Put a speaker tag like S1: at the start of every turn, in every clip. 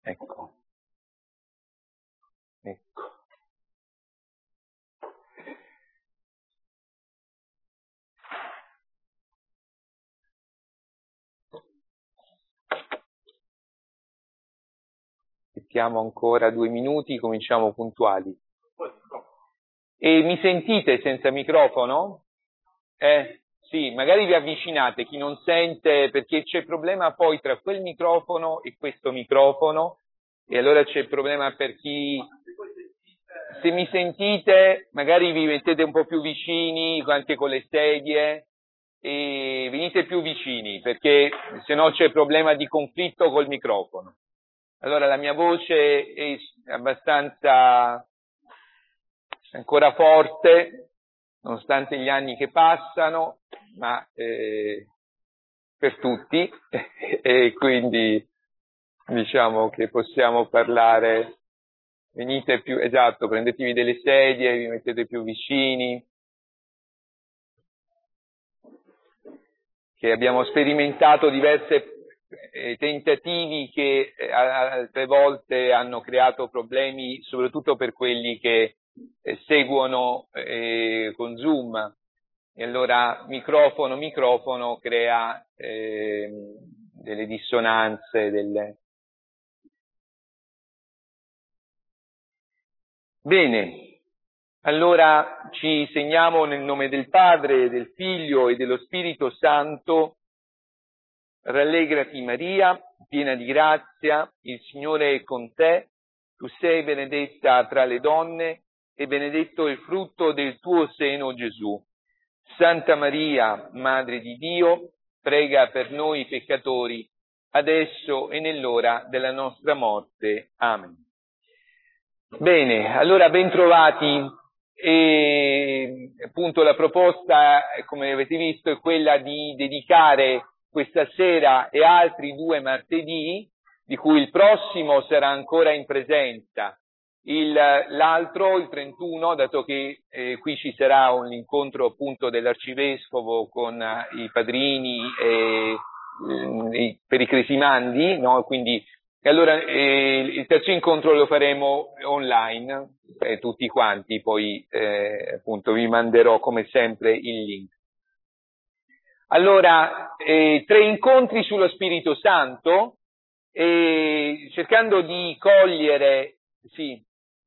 S1: Ecco. Aspettiamo ancora 2 minuti, cominciamo puntuali. E mi sentite senza microfono? Sì, magari vi avvicinate, chi non sente, perché c'è problema poi tra quel microfono e questo microfono, e allora c'è il problema per chi... Se mi sentite, magari vi mettete un po' più vicini, anche con le sedie, e venite più vicini, perché se no c'è problema di conflitto col microfono. Allora la mia voce è abbastanza ancora forte, nonostante gli anni che passano, ma per tutti, e quindi diciamo che possiamo parlare. Venite più, esatto, prendetevi delle sedie, vi mettete più vicini, che abbiamo sperimentato diverse tentativi che altre volte hanno creato problemi, soprattutto per quelli che seguono con Zoom, e allora microfono crea delle dissonanze, Bene, allora ci segniamo nel nome del Padre, del Figlio e dello Spirito Santo. Rallegrati Maria, piena di grazia, il Signore è con te, tu sei benedetta tra le donne e benedetto è il frutto del tuo seno Gesù. Santa Maria, Madre di Dio, prega per noi peccatori, adesso e nell'ora della nostra morte. Amen. Bene, allora ben trovati, e appunto la proposta, come avete visto, è quella di dedicare questa sera e altri 2 martedì, di cui il prossimo sarà ancora in presenza, l'altro, il 31, dato che qui ci sarà un incontro appunto dell'arcivescovo con i padrini per i cresimandi, no? Quindi allora il terzo incontro lo faremo online, tutti quanti, poi appunto vi manderò come sempre il link. Allora, 3 incontri sullo Spirito Santo, cercando di cogliere, sì.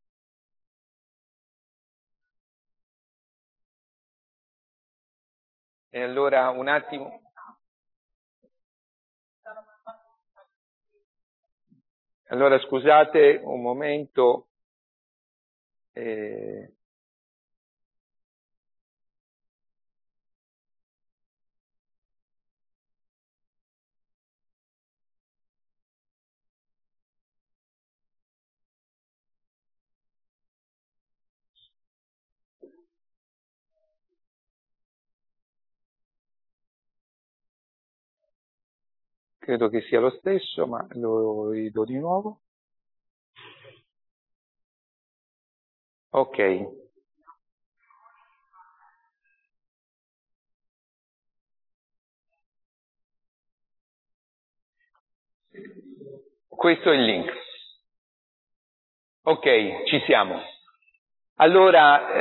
S1: E allora un attimo. Allora scusate un momento. Credo che sia lo stesso, ma lo rido di nuovo. Ok. Questo è il link. Ok, ci siamo. Allora,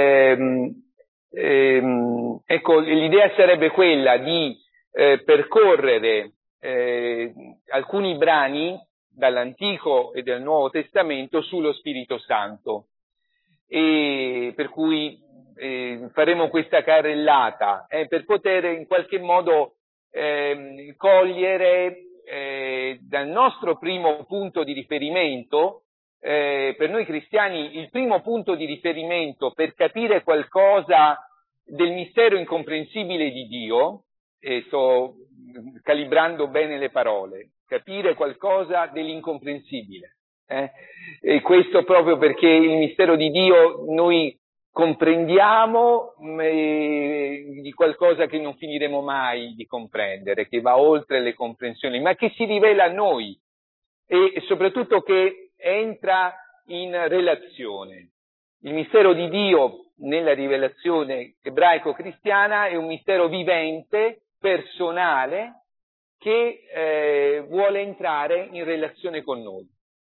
S1: ecco, l'idea sarebbe quella di percorrere alcuni brani dall'Antico e del Nuovo Testamento sullo Spirito Santo, e per cui faremo questa carrellata per poter in qualche modo cogliere dal nostro primo punto di riferimento. Per noi cristiani il primo punto di riferimento per capire qualcosa del mistero incomprensibile di Dio, e sto calibrando bene le parole, capire qualcosa dell'incomprensibile. E questo proprio perché il mistero di Dio noi comprendiamo di qualcosa che non finiremo mai di comprendere, che va oltre le comprensioni, ma che si rivela a noi e soprattutto che entra in relazione. Il mistero di Dio nella rivelazione ebraico-cristiana è un mistero vivente, personale, che vuole entrare in relazione con noi.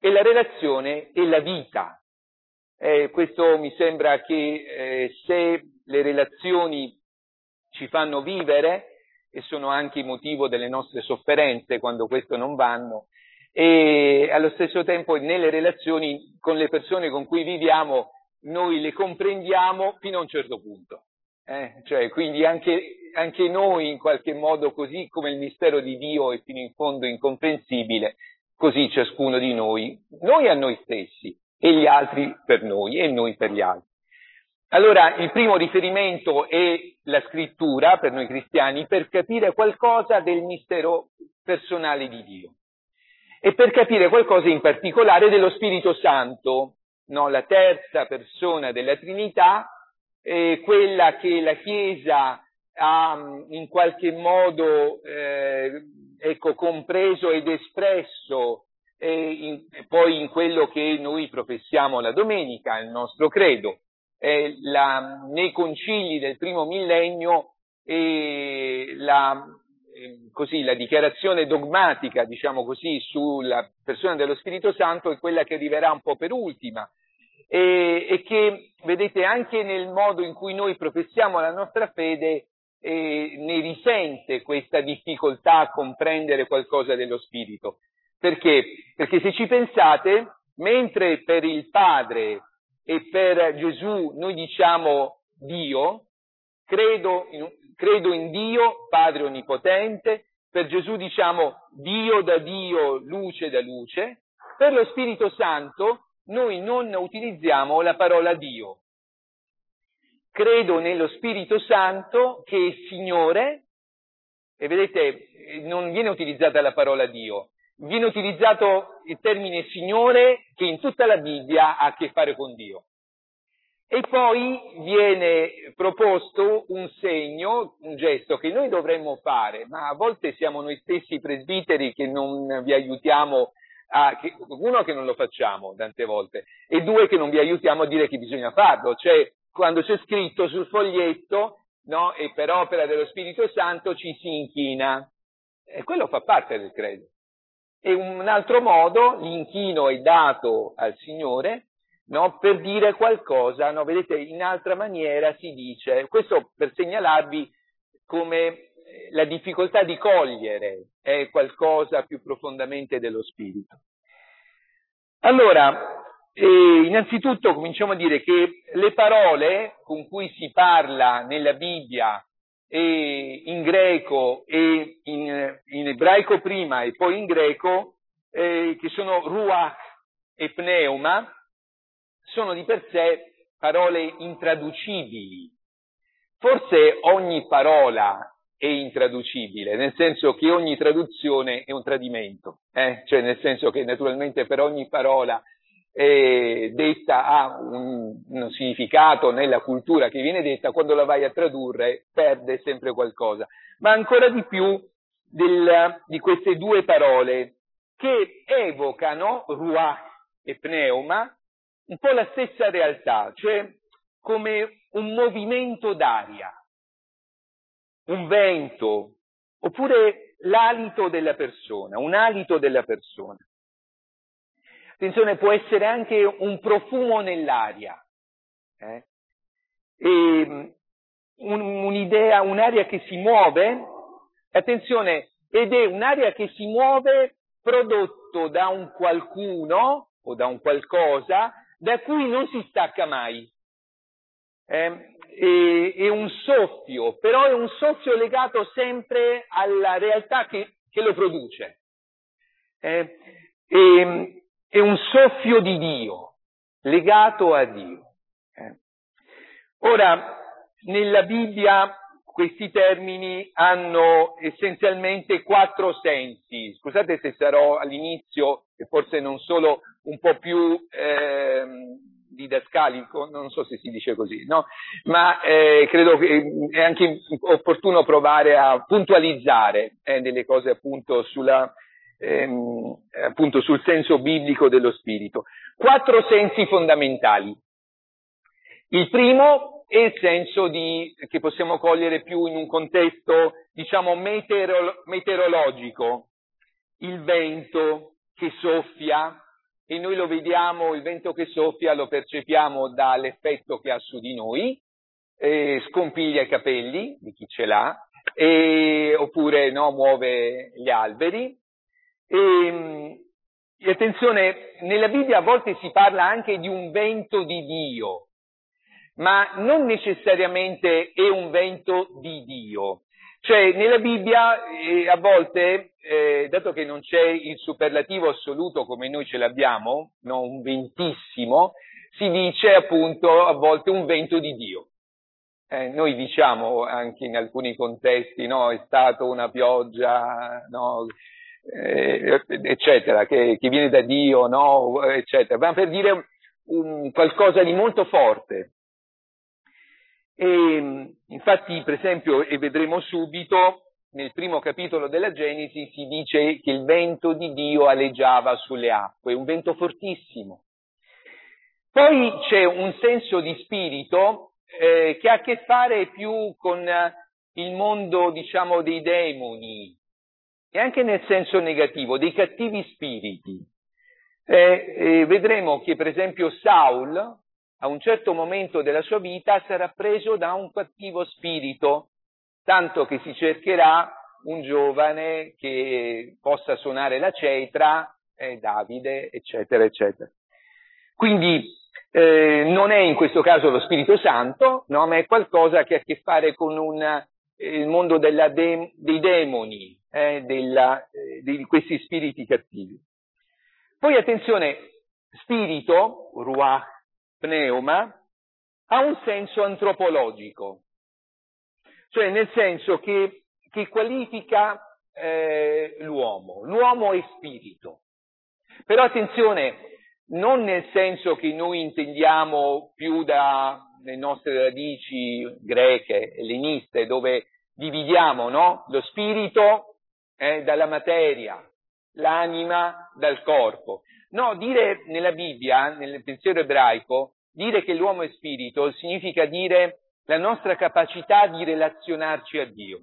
S1: e la relazione è la vita. Questo mi sembra che se le relazioni ci fanno vivere, e sono anche il motivo delle nostre sofferenze quando questo non vanno, e allo stesso tempo nelle relazioni con le persone con cui viviamo noi le comprendiamo fino a un certo punto. Cioè, quindi anche noi in qualche modo, così come il mistero di Dio è fino in fondo incomprensibile, così ciascuno di noi a noi stessi, e gli altri per noi, e noi per gli altri. Allora, il primo riferimento è la scrittura, per noi cristiani, per capire qualcosa del mistero personale di Dio. E per capire qualcosa in particolare dello Spirito Santo, no? La terza persona della Trinità, quella che la Chiesa ha in qualche modo compreso ed espresso poi in quello che noi professiamo la domenica, il nostro credo. Nei concili del primo millennio la dichiarazione dogmatica, diciamo così, sulla persona dello Spirito Santo è quella che arriverà un po' per ultima e che, vedete, anche nel modo in cui noi professiamo la nostra fede ne risente questa difficoltà a comprendere qualcosa dello Spirito. Perché? Perché se ci pensate, mentre per il Padre e per Gesù noi diciamo Dio, credo in Dio, Padre Onnipotente, per Gesù diciamo Dio da Dio, luce da luce, per lo Spirito Santo noi non utilizziamo la parola Dio. Credo nello Spirito Santo che è Signore, e vedete, non viene utilizzata la parola Dio, viene utilizzato il termine Signore che in tutta la Bibbia ha a che fare con Dio. E poi viene proposto un segno, un gesto che noi dovremmo fare, ma a volte siamo noi stessi presbiteri che non vi aiutiamo uno che non lo facciamo tante volte, e due che non vi aiutiamo a dire che bisogna farlo, cioè quando c'è scritto sul foglietto, no, e per opera dello Spirito Santo ci si inchina, e quello fa parte del credo. E un altro modo, l'inchino è dato al Signore, no, per dire qualcosa, no, vedete, in altra maniera si dice, questo per segnalarvi come la difficoltà di cogliere qualcosa più profondamente dello Spirito. Allora, innanzitutto cominciamo a dire che le parole con cui si parla nella Bibbia in greco e in ebraico prima e poi in greco, che sono ruach e pneuma, sono di per sé parole intraducibili. Forse ogni parola è intraducibile, nel senso che ogni traduzione è un tradimento, cioè nel senso che naturalmente per ogni parola detta ha un significato nella cultura che viene detta, quando la vai a tradurre perde sempre qualcosa. Ma ancora di più di queste due parole che evocano, ruach e pneuma, un po' la stessa realtà, cioè come un movimento d'aria, un vento, oppure l'alito della persona, un alito della persona. Attenzione, può essere anche un profumo nell'aria, un'idea, un'aria che si muove, attenzione, ed è un'aria che si muove prodotto da un qualcuno o da un qualcosa da cui non si stacca mai. È un soffio, però è un soffio legato sempre alla realtà che lo produce. È un soffio di Dio, legato a Dio. Ora, nella Bibbia questi termini hanno essenzialmente 4 sensi. Scusate se sarò all'inizio, e forse non solo un po' più didascalico, non so se si dice così, no? Ma credo che è anche opportuno provare a puntualizzare delle cose appunto appunto sul senso biblico dello spirito. 4 sensi fondamentali. Il primo è il senso che possiamo cogliere più in un contesto, diciamo, meteorologico. Il vento che soffia, e noi lo vediamo, il vento che soffia lo percepiamo dall'effetto che ha su di noi, scompiglia i capelli di chi ce l'ha, oppure no, muove gli alberi. E attenzione, nella Bibbia a volte si parla anche di un vento di Dio, ma non necessariamente è un vento di Dio. Cioè, nella Bibbia a volte, dato che non c'è il superlativo assoluto come noi ce l'abbiamo, no, un ventissimo, si dice appunto a volte un vento di Dio. Noi diciamo anche in alcuni contesti, no, è stato una pioggia, no, eccetera, che viene da Dio, no, eccetera, ma per dire qualcosa di molto forte. E infatti, per esempio, e vedremo subito, nel primo capitolo della Genesi si dice che il vento di Dio aleggiava sulle acque, un vento fortissimo. Poi c'è un senso di spirito che ha a che fare più con il mondo, diciamo, dei demoni, e anche nel senso negativo, dei cattivi spiriti. Vedremo che, per esempio, Saul, a un certo momento della sua vita, sarà preso da un cattivo spirito, tanto che si cercherà un giovane che possa suonare la cetra, Davide, eccetera, eccetera. Quindi non è in questo caso lo Spirito Santo, no, ma è qualcosa che ha a che fare con il mondo dei demoni, di questi spiriti cattivi. Poi attenzione, spirito, ruach, pneuma, ha un senso antropologico, cioè nel senso che qualifica l'uomo. L'uomo è spirito. Però attenzione, non nel senso che noi intendiamo più dalle nostre radici greche, elleniste, dove dividiamo, no? Lo spirito dalla materia, l'anima dal corpo. No, dire nella Bibbia, nel pensiero ebraico, dire che l'uomo è spirito significa dire la nostra capacità di relazionarci a Dio.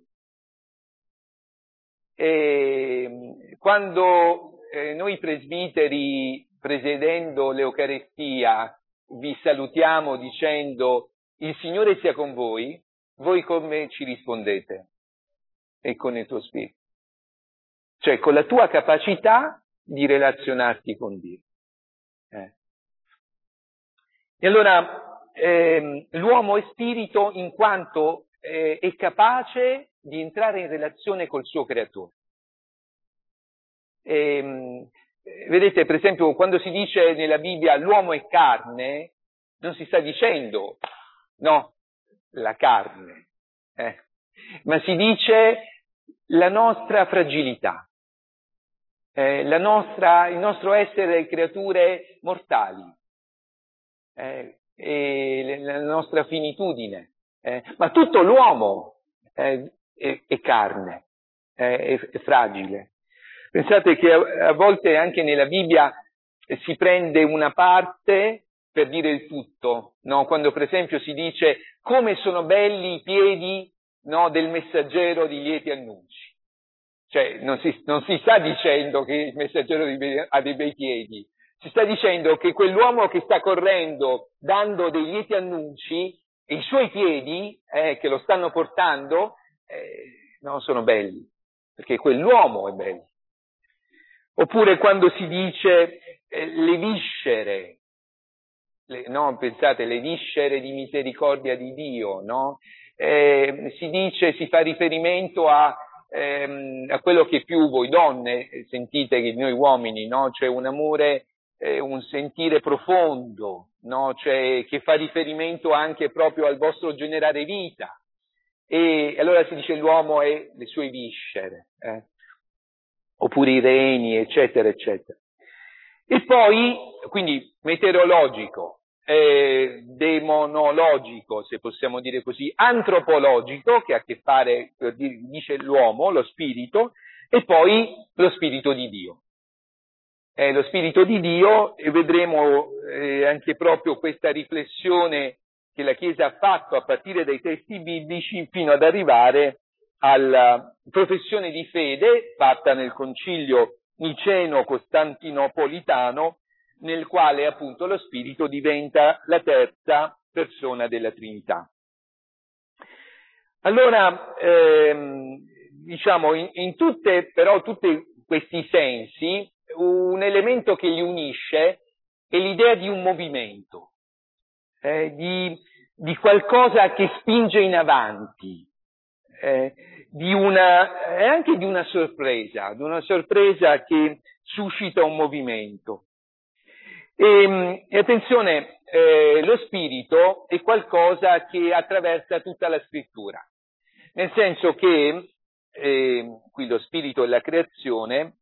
S1: Quando noi presbiteri, presiedendo l'Eucarestia, vi salutiamo dicendo il Signore sia con voi, voi come ci rispondete? E con il tuo spirito. Cioè con la tua capacità di relazionarti con Dio. E allora l'uomo è spirito in quanto è capace di entrare in relazione col suo creatore. Vedete, per esempio, quando si dice nella Bibbia l'uomo è carne, non si sta dicendo, no, la carne, ma si dice la nostra fragilità, il nostro essere creature mortali, e la nostra finitudine, ma tutto l'uomo è carne, è fragile. Pensate che a volte anche nella Bibbia si prende una parte per dire il tutto, no? Quando per esempio si dice come sono belli i piedi, no, del messaggero di lieti annunci. Cioè non si sta dicendo che il messaggero ha dei bei piedi, si sta dicendo che quell'uomo che sta correndo dando dei lieti annunci, e i suoi piedi che lo stanno portando no, sono belli, perché quell'uomo è bello. Oppure quando si dice le viscere, no, pensate, le viscere di misericordia di Dio, no? Si fa riferimento a quello che più voi donne sentite che noi uomini, no? Cioè un amore, un sentire profondo, no? Cioè che fa riferimento anche proprio al vostro generare vita. E allora si dice l'uomo è le sue viscere, oppure i reni, eccetera, eccetera. E poi, quindi, meteorologico, demonologico, se possiamo dire così, antropologico, che ha a che fare, dice l'uomo, lo spirito, e poi lo spirito di Dio. Lo spirito di Dio, e vedremo anche proprio questa riflessione che la Chiesa ha fatto a partire dai testi biblici fino ad arrivare alla professione di fede fatta nel concilio niceno-costantinopolitano nel quale appunto lo Spirito diventa la terza persona della Trinità. Allora, diciamo, in tutti questi sensi, un elemento che li unisce è l'idea di un movimento, di qualcosa che spinge in avanti, e anche di una sorpresa che suscita un movimento. E attenzione, lo Spirito è qualcosa che attraversa tutta la Scrittura, nel senso che qui lo Spirito è la creazione,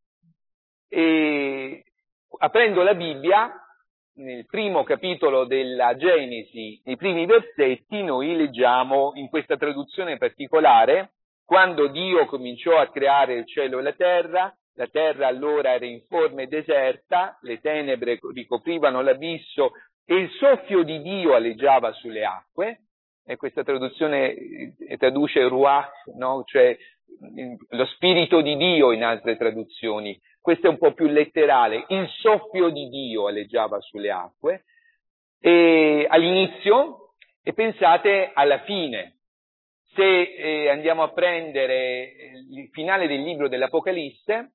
S1: e aprendo la Bibbia, nel primo capitolo della Genesi, nei primi versetti, noi leggiamo in questa traduzione particolare: quando Dio cominciò a creare il cielo e la terra allora era informe e deserta, le tenebre ricoprivano l'abisso e il soffio di Dio aleggiava sulle acque. E questa traduzione traduce Ruach, no? Cioè lo spirito di Dio in altre traduzioni. Questo è un po' più letterale: il soffio di Dio aleggiava sulle acque, e all'inizio, e pensate alla fine. Se andiamo a prendere il finale del libro dell'Apocalisse,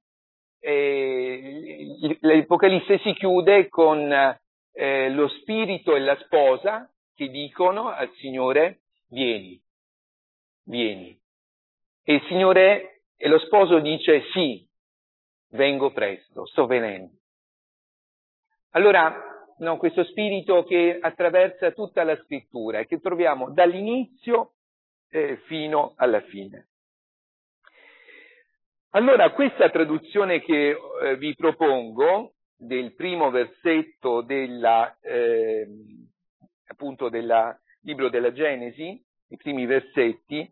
S1: l'Apocalisse si chiude con lo spirito e la sposa che dicono al Signore: vieni, vieni. E il Signore e lo sposo dice: sì, vengo presto, sto venendo. Allora, no, questo spirito che attraversa tutta la Scrittura e che troviamo dall'inizio fino alla fine. Allora, questa traduzione che vi propongo del primo versetto appunto del libro della Genesi, i primi versetti,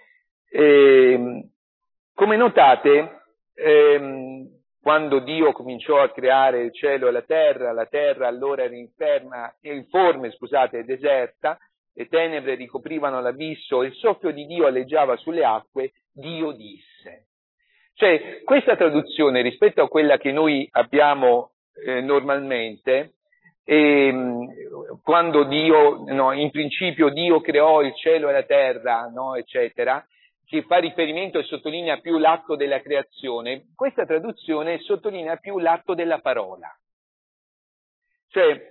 S1: come notate, quando Dio cominciò a creare il cielo e la terra allora era informe e deserta, le tenebre ricoprivano l'abisso, il soffio di Dio aleggiava sulle acque, Dio disse. Cioè, questa traduzione, rispetto a quella che noi abbiamo normalmente, quando Dio, no, in principio Dio creò il cielo e la terra, no, eccetera, che fa riferimento e sottolinea più l'atto della creazione, questa traduzione sottolinea più l'atto della parola. Cioè,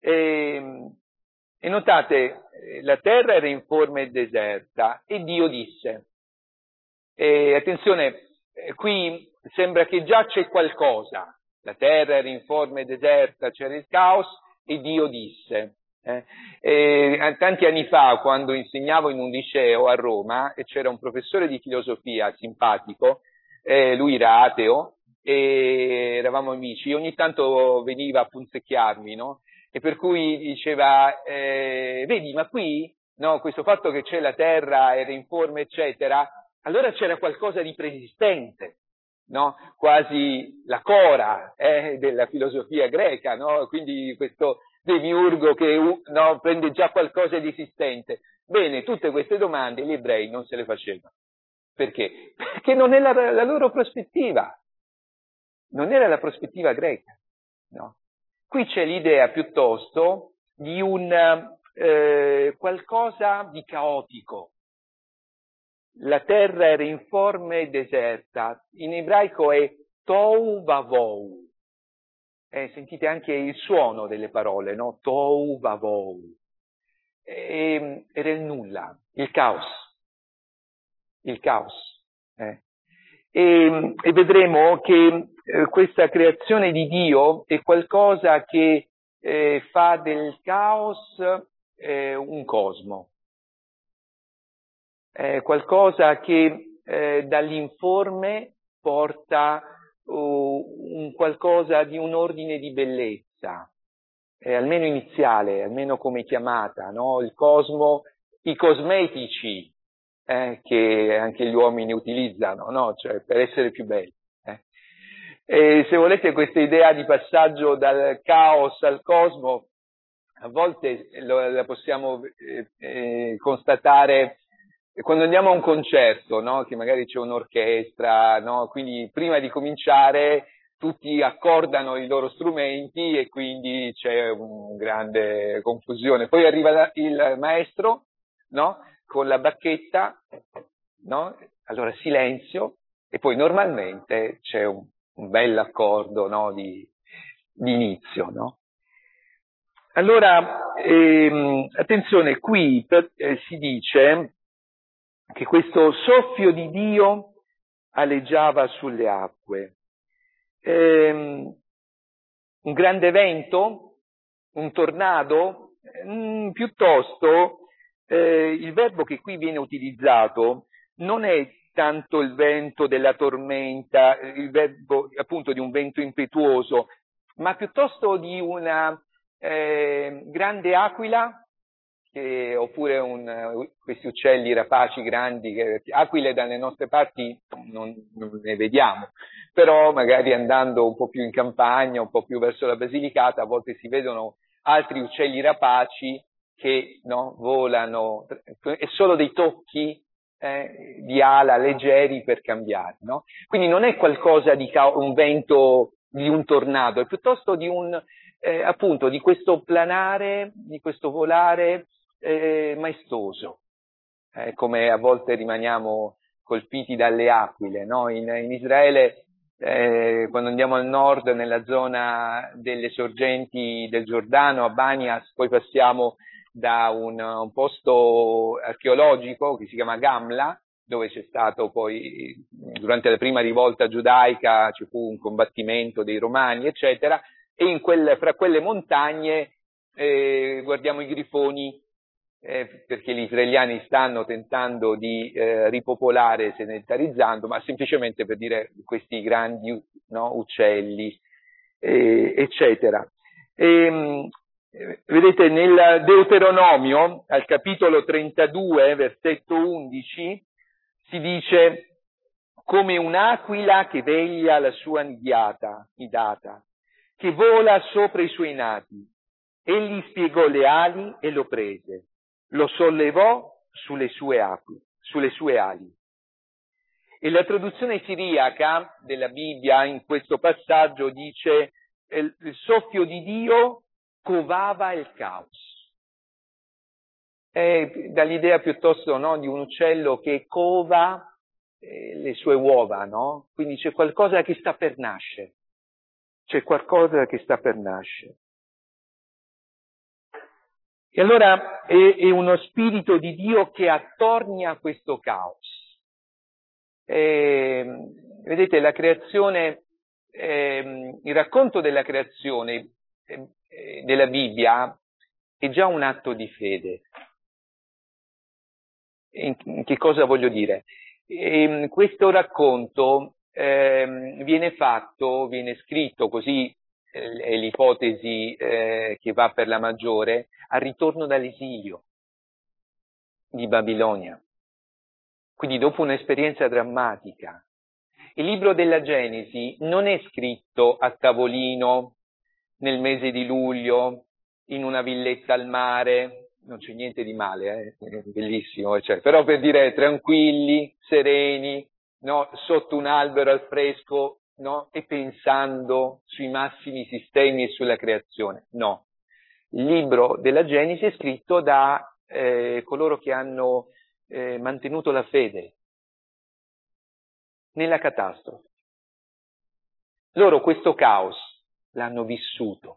S1: e notate, la terra era informe e deserta, e Dio disse. Attenzione, qui sembra che già c'è qualcosa. La terra era informe e deserta, c'era il caos, e Dio disse. Tanti anni fa, quando insegnavo in un liceo a Roma, e c'era un professore di filosofia simpatico, lui era ateo, e eravamo amici, ogni tanto veniva a punzecchiarmi, no? E per cui diceva, vedi, ma qui, no, questo fatto che c'è la terra, era informe, eccetera, allora c'era qualcosa di preesistente, no? Quasi la cora della filosofia greca, no? Quindi questo demiurgo che no, prende già qualcosa di esistente. Bene, tutte queste domande gli ebrei non se le facevano. Perché? Perché non è la loro prospettiva, non era la prospettiva greca, no? Qui c'è l'idea piuttosto di un qualcosa di caotico. La terra era informe e deserta, in ebraico è tohu vavou. Sentite anche il suono delle parole, no? Tohu vavou. Era il nulla, il caos. Il caos. E vedremo che questa creazione di Dio è qualcosa che fa del caos un cosmo. Qualcosa che dall'informe porta un qualcosa di un ordine di bellezza, almeno iniziale, almeno come chiamata, no? Il cosmo, i cosmetici che anche gli uomini utilizzano, no? Cioè per essere più belli. E se volete, questa idea di passaggio dal caos al cosmo, a volte la possiamo constatare quando andiamo a un concerto, no? Che magari c'è un'orchestra, no? Quindi prima di cominciare tutti accordano i loro strumenti e quindi c'è una grande confusione. Poi arriva il maestro, no? Con la bacchetta, no? Allora silenzio, e poi normalmente c'è un bel accordo, no? di inizio, no? Allora, attenzione, qui si dice che questo soffio di Dio aleggiava sulle acque. Un grande vento? Un tornado? Piuttosto, il verbo che qui viene utilizzato non è tanto il vento della tormenta, il verbo appunto di un vento impetuoso, ma piuttosto di una grande aquila, oppure questi uccelli rapaci grandi, aquile dalle nostre parti non ne vediamo, però magari andando un po' più in campagna, un po' più verso la Basilicata, a volte si vedono altri uccelli rapaci che volano, e solo dei tocchi di ala leggeri per cambiare, no? Quindi non è qualcosa di un vento di un tornado, è piuttosto di appunto di questo planare, di questo volare maestoso, come a volte rimaniamo colpiti dalle aquile, no? In Israele, quando andiamo al nord, nella zona delle sorgenti del Giordano, a Banias, poi passiamo da un posto archeologico che si chiama Gamla, dove c'è stato poi, durante la prima rivolta giudaica, ci fu un combattimento dei Romani, eccetera, e fra quelle montagne guardiamo i grifoni, perché gli israeliani stanno tentando di ripopolare, sedentarizzando, ma semplicemente per dire questi grandi uccelli, eccetera. Vedete, nel Deuteronomio, al capitolo 32, versetto 11, si dice: come un'aquila che veglia la sua nidata, che vola sopra i suoi nati. Egli spiegò le ali e lo prese, lo sollevò sulle sue ali. E la traduzione siriaca della Bibbia in questo passaggio dice: il soffio di Dio covava il caos. È dall'idea piuttosto di un uccello che cova le sue uova, no? Quindi c'è qualcosa che sta per nascere. C'è qualcosa che sta per nascere. E allora è uno spirito di Dio che attornia questo caos. Vedete, la creazione, il racconto della creazione della Bibbia è già un atto di fede. Che cosa voglio dire? Questo racconto viene scritto, così è l'ipotesi che va per la maggiore, al ritorno dall'esilio di Babilonia. Quindi dopo un'esperienza drammatica. Il libro della Genesi non è scritto a tavolino nel mese di luglio, in una villetta al mare, non c'è niente di male, è bellissimo, però per dire tranquilli, sereni, no? Sotto un albero al fresco, no? E pensando sui massimi sistemi e sulla creazione. No. Il libro della Genesi è scritto da coloro che hanno mantenuto la fede nella catastrofe. Loro questo caos l'hanno vissuto.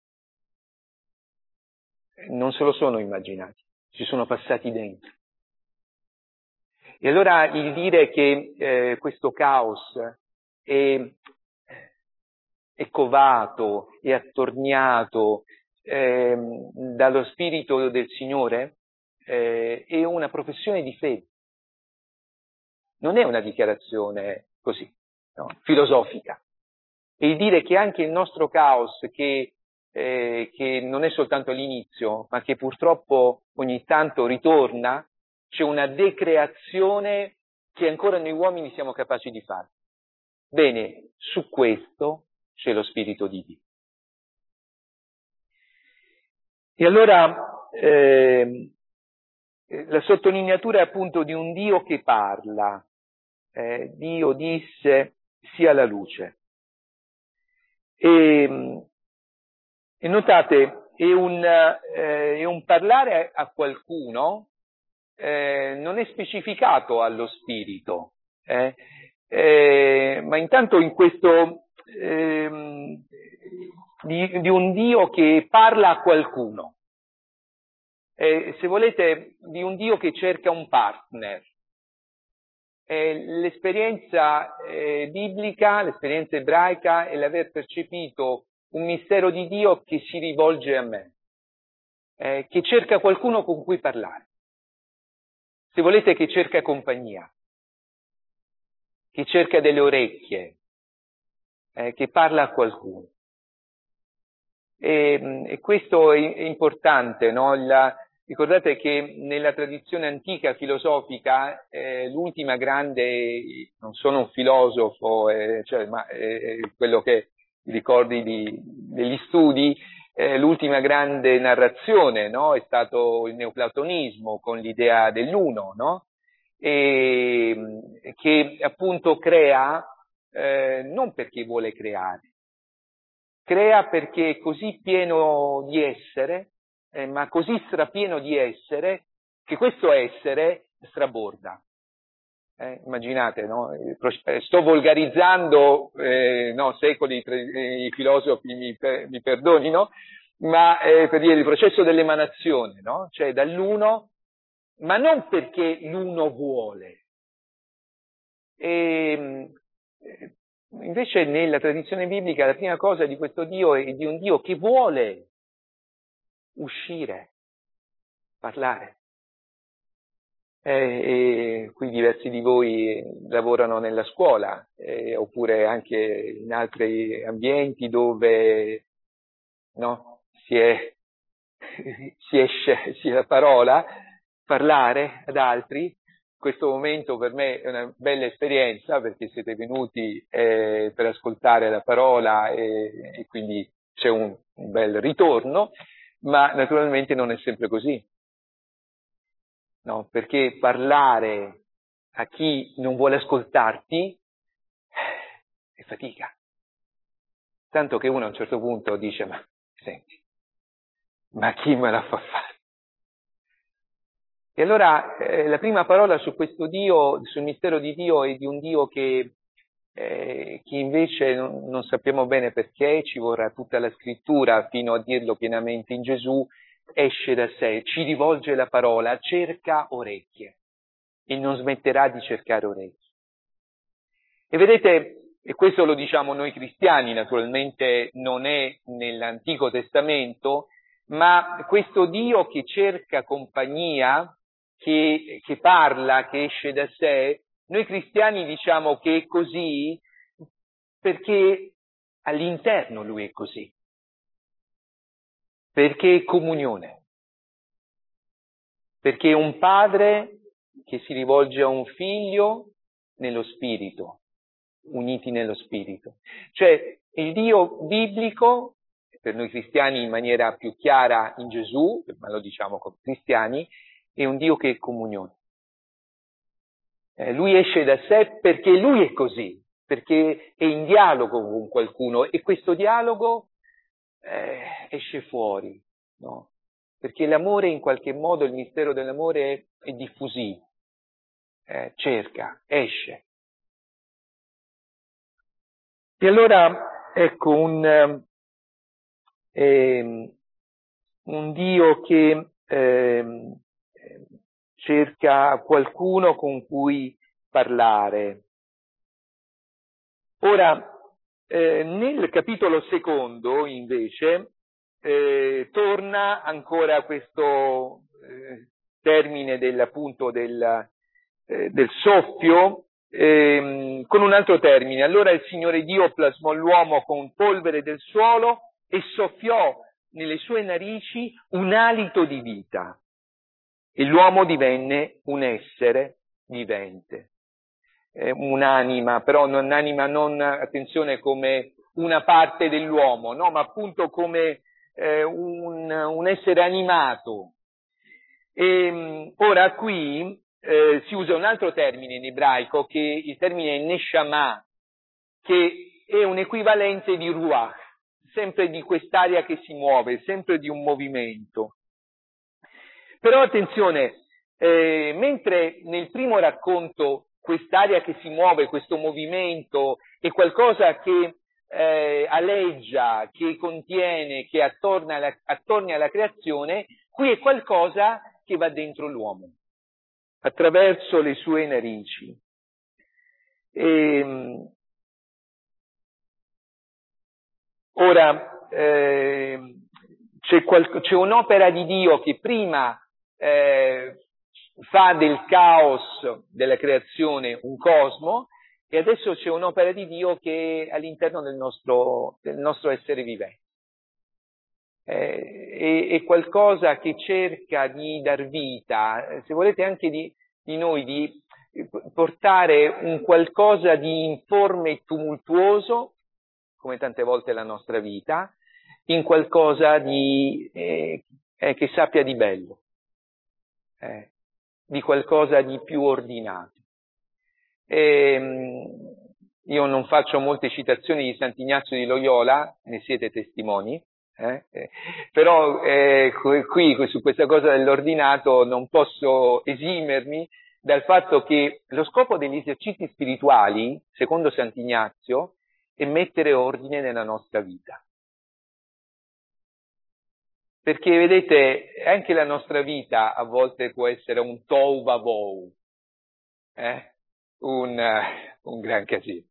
S1: Non se lo sono immaginati, ci sono passati dentro. E allora il dire che questo caos è covato, è attorniato dallo Spirito del Signore è una professione di fede. Non è una dichiarazione così, no, filosofica. E il dire che anche il nostro caos, che non è soltanto l'inizio, ma che purtroppo ogni tanto ritorna, c'è una decreazione che ancora noi uomini siamo capaci di fare. Bene, su questo c'è lo Spirito di Dio. E allora la sottolineatura è appunto di un Dio che parla. Dio disse sia la luce. E notate, è un parlare a qualcuno, non è specificato allo spirito, ma intanto in questo di un Dio che parla a qualcuno, se volete, di un Dio che cerca un partner. L'esperienza biblica, l'esperienza ebraica è l'aver percepito un mistero di Dio che si rivolge a me, che cerca qualcuno con cui parlare. Se volete, che cerca compagnia, che cerca delle orecchie, che parla a qualcuno. E questo è importante, no? Ricordate che nella tradizione antica filosofica l'ultima grande, non sono un filosofo, ma quello che ricordi degli studi, l'ultima grande narrazione, no? È stato il neoplatonismo con l'idea dell'uno, no? Che appunto crea non perché vuole creare, crea perché è così pieno di essere, ma così strapieno di essere, che questo essere straborda. Immaginate, no? Sto volgarizzando, no, secoli, i filosofi mi perdonino, ma per dire il processo dell'emanazione, no? Cioè dall'uno, ma non perché l'uno vuole. Invece nella tradizione biblica la prima cosa di questo Dio è di un Dio che vuole uscire, parlare. Qui diversi di voi lavorano nella scuola, oppure anche in altri ambienti dove no, si esce la parola, parlare ad altri. Questo momento per me è una bella esperienza perché siete venuti per ascoltare la parola e quindi c'è un bel ritorno, ma naturalmente non è sempre così. No, perché parlare a chi non vuole ascoltarti è fatica. Tanto che uno a un certo punto dice, ma senti, ma chi me la fa fare? E allora la prima parola su questo Dio, sul mistero di Dio, è di un Dio che invece non sappiamo bene perché, ci vorrà tutta la scrittura fino a dirlo pienamente in Gesù, esce da sé, ci rivolge la parola, cerca orecchie e non smetterà di cercare orecchie. E vedete, e questo lo diciamo noi cristiani, naturalmente non è nell'Antico Testamento, ma questo Dio che cerca compagnia, che parla, che esce da sé, noi cristiani diciamo che è così perché all'interno Lui è così, perché è comunione, perché è un padre che si rivolge a un figlio nello spirito, uniti nello spirito. Cioè il Dio biblico, per noi cristiani in maniera più chiara in Gesù, ma lo diciamo come cristiani, è un Dio che è comunione. Lui esce da sé perché lui è così, perché è in dialogo con qualcuno e questo dialogo esce fuori, no? Perché l'amore in qualche modo, il mistero dell'amore è diffusivo, cerca, esce. E allora, ecco, un Dio che cerca qualcuno con cui parlare. Ora, nel capitolo secondo, invece, torna ancora questo termine appunto del soffio, con un altro termine. Allora il Signore Dio plasmò l'uomo con polvere del suolo e soffiò nelle sue narici un alito di vita e l'uomo divenne un essere vivente, un'anima, però un'anima non, attenzione, come una parte dell'uomo, no, ma appunto come un essere animato. Ora qui si usa un altro termine in ebraico, che il termine è neshama, che è un equivalente di ruach. sempre di quest'aria che si muove, sempre di un movimento. Però attenzione, mentre nel primo racconto quest'aria che si muove, questo movimento è qualcosa che aleggia, che contiene, che attorna alla creazione, qui è qualcosa che va dentro l'uomo, attraverso le sue narici. Ora, c'è un'opera di Dio che prima fa del caos della creazione un cosmo, e adesso c'è un'opera di Dio che è all'interno del nostro essere vivente. È qualcosa che cerca di dar vita, se volete anche di noi, di portare un qualcosa di informe e tumultuoso, come tante volte la nostra vita, in qualcosa che sappia di bello, di qualcosa di più ordinato. Io non faccio molte citazioni di Sant'Ignazio di Loyola, ne siete testimoni, però qui su questa cosa dell'ordinato non posso esimermi dal fatto che lo scopo degli esercizi spirituali, secondo Sant'Ignazio, è mettere ordine nella nostra vita. Perché vedete, anche la nostra vita a volte può essere un tohu vabohu, un gran casino.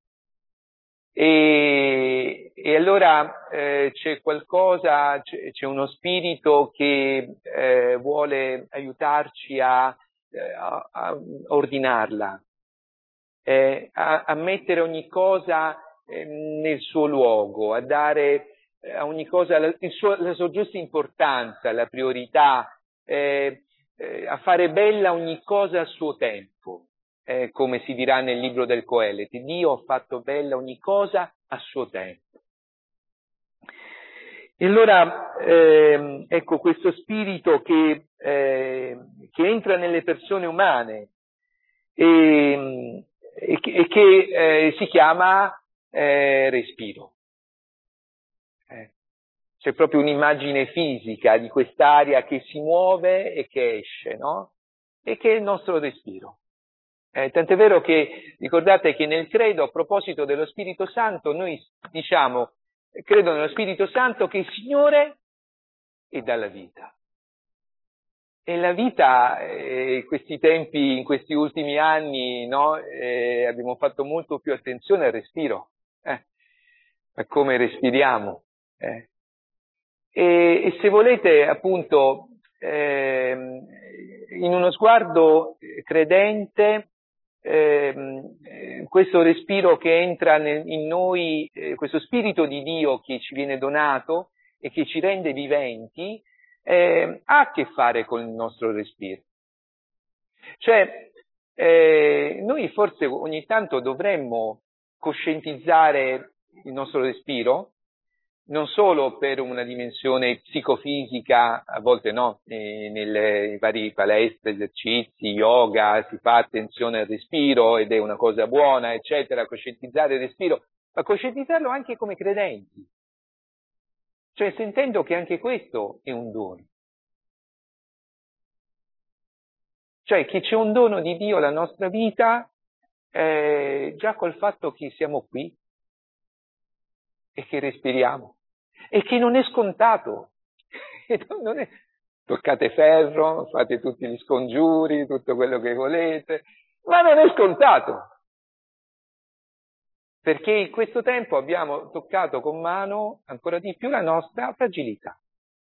S1: E allora c'è qualcosa, c'è uno spirito che vuole aiutarci a ordinarla, a mettere ogni cosa nel suo luogo, a dare a ogni cosa la sua giusta importanza, la priorità, a fare bella ogni cosa a suo tempo, come si dirà nel libro del Coelete. Dio ha fatto bella ogni cosa a suo tempo. E allora, ecco, questo spirito che entra nelle persone umane e che si chiama respiro. C'è proprio un'immagine fisica di quest'aria che si muove e che esce, no? E che è il nostro respiro. Tant'è vero che, ricordate che nel credo, a proposito dello Spirito Santo, noi diciamo, credo nello Spirito Santo che il Signore è dalla vita. E la vita, in questi tempi, in questi ultimi anni, no? Abbiamo fatto molto più attenzione al respiro, a come respiriamo. E se volete, appunto, in uno sguardo credente, questo respiro che entra in noi, questo spirito di Dio che ci viene donato e che ci rende viventi, ha a che fare con il nostro respiro. Cioè, noi forse ogni tanto dovremmo coscientizzare il nostro respiro, non solo per una dimensione psicofisica, a volte no, nelle varie palestre, esercizi, yoga, si fa attenzione al respiro ed è una cosa buona, eccetera, coscientizzare il respiro, ma coscientizzarlo anche come credenti, cioè sentendo che anche questo è un dono. Cioè che c'è un dono di Dio alla nostra vita già col fatto che siamo qui e che respiriamo e che non è scontato. Non è... Toccate ferro, fate tutti gli scongiuri, tutto quello che volete, ma non è scontato. Perché in questo tempo abbiamo toccato con mano ancora di più la nostra fragilità.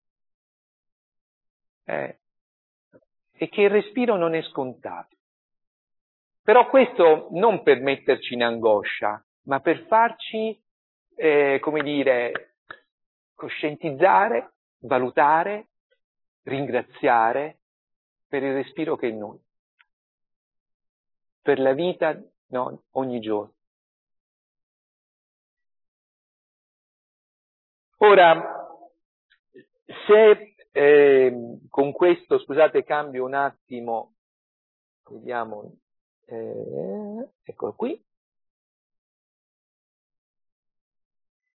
S1: E che il respiro non è scontato. Però questo non per metterci in angoscia, ma per farci, come dire, coscientizzare, valutare, ringraziare per il respiro che è in noi, per la vita ogni giorno. Ora, se con questo, scusate, cambio un attimo, vediamo, eccolo qui.